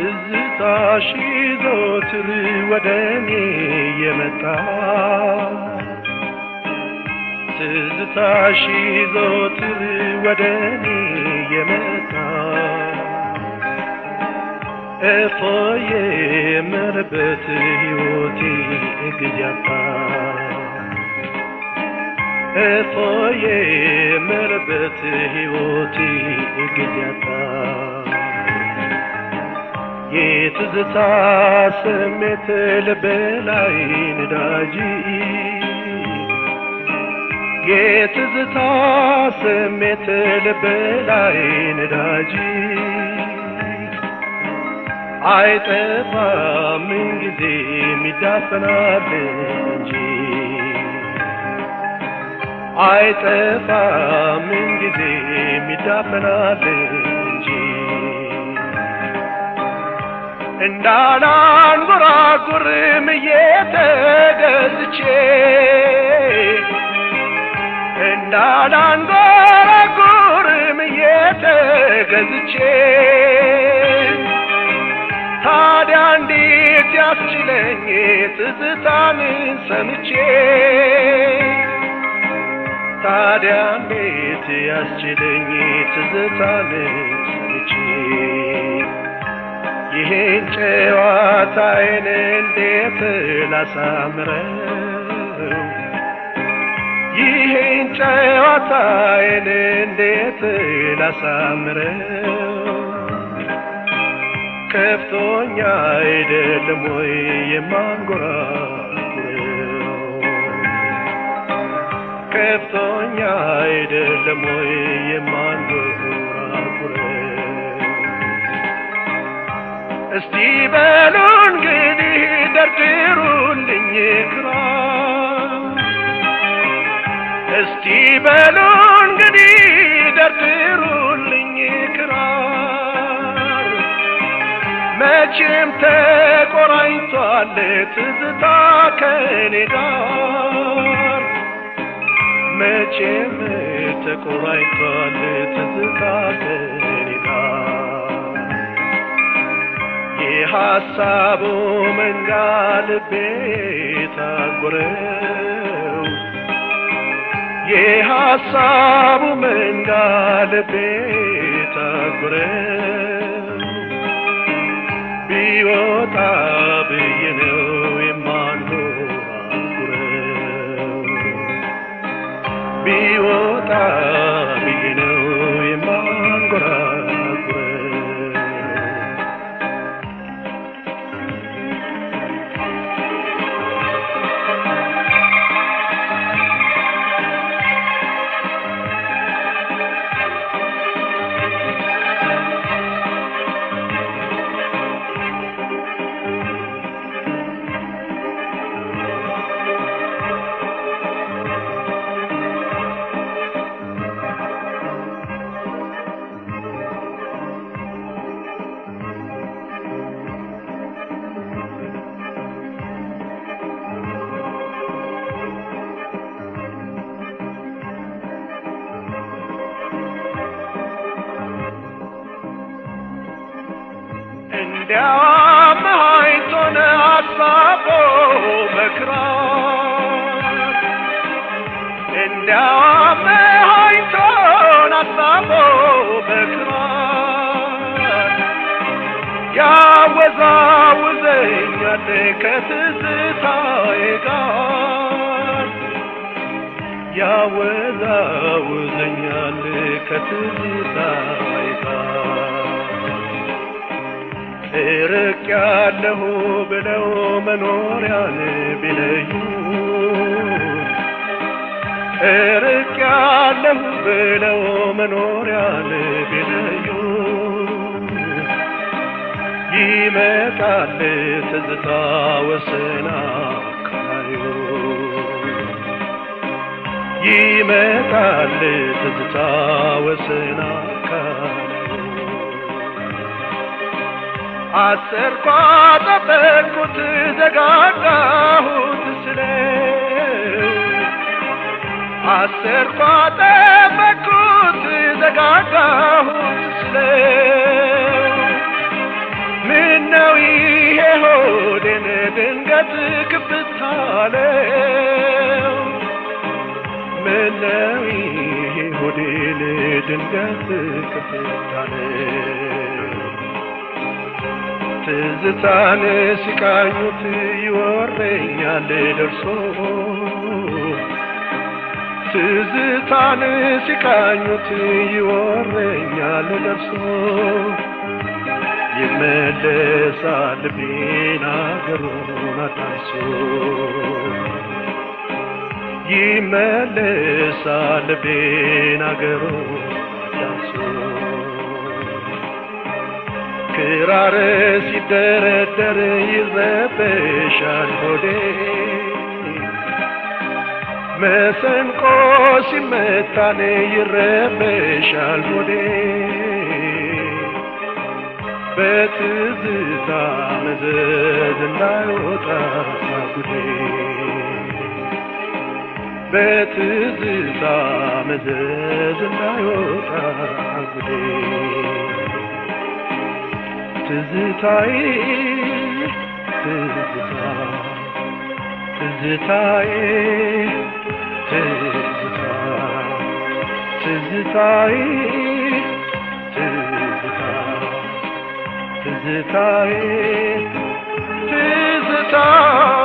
ትዝታሽ ዘወትር ወደኔ የመጣ ትዝታሽ ዘወትር ወደኔ የመጣ እፎዬ የምልበት ሕይወቴ ጊዜ አጣ እፎዬ የምልበት ሕይወቴ ጊዜ አጣ የትዝታ ስሜት ልቤ ላይ ነዳጅ የትዝታ ስሜት ልቤ ላይ ነዳጅ አይጠፋም ምንጊዜም ይዳፈናል እንጂ አይጠፋም ምንጊዜም ይዳፈናል እንጂ እንዳላንጎራጉርም እየተገዝቼ እንዳላንጎራጉርም እየተገዝቼ ታዲያ እንዴት ያስችለኝ ትዝታን ሰምቼ ታዲያ እንዴት ያስችለኝ ትዝታን ሰምቼ ይሄን ጨዋታዬን እንዴት ላሳምረው ይሄን ጨዋታዬን እንዴት ላሳምረው ከፍቶኛ አይደለም ወይ የማንጎራጉረው ከፍቶኛ አይደለም ወይ የማንጎራጉረው እስቲ በሉ እንግዲህ ደርድሩልኝ ክራር እስቲ በሉ እንግዲህ ደርድሩልኝ ክራር መቼም ተቆራኝቷል ትዝታ ከኔ ጋር መቼም ተቆራኝቷል ትዝታ ከኔ ጋር የሐሳቡ መንጋ ልቤ ታጎረው የሐሳቡ መንጋ ልቤ ታጎረው ቢወጣ ብዬ ነው የማንጎራጉረው ቢወጣ ብዬ ነው የማንጎራጉረው እንዲያውም አይቶን አሳቦ በክራር እንዲያውም አይቶን አሳቦ በክራር ያወዛውዘኛል ከትዝታዬ ጋር ያወዛውዘኛል ከትዝታዬ ጋር እርቅ ያለሁ ብለው መኖሪያን ቢለዩ እርቅ ያለሁ ብለው መኖሪያን ቢለዩ ይመጣል ትዝታ ወሰና ካዩ ይመጣል ትዝታ ወሰና ካዩ አሰርኳ ጠበቅኩት ዘጋጋሁት ስለው አሰርኳ ጠበቅኩት ዘጋጋሁት ስለው ምን አለው ምነው ይሄ ሆዴን ድንገት ከፍታለው ትዝታን ሲቃኙት ይወረኛል ደርሶ ትዝታን ሲቃኙት ይወረኛል ደርሶ ይመለሳል ልቤን አገሩን አዳንሶ ይመለሳል ልቤን አገሩን አዳንሶ ክራር ሲደረደር ይረበሻል ሆዴ መሰንቆ ሲመታን ይረበሻል ሆዴ በትዝታ መዘዝ እንዳይወጣ ጉዴ በትዝታ መዘዝ እንዳይወጣ ጉዴ ትዝታዬ ትዝታ ትዝታዬ ትዝታ ትዝታዬ ትዝታ ትዝታዬ ትዝታ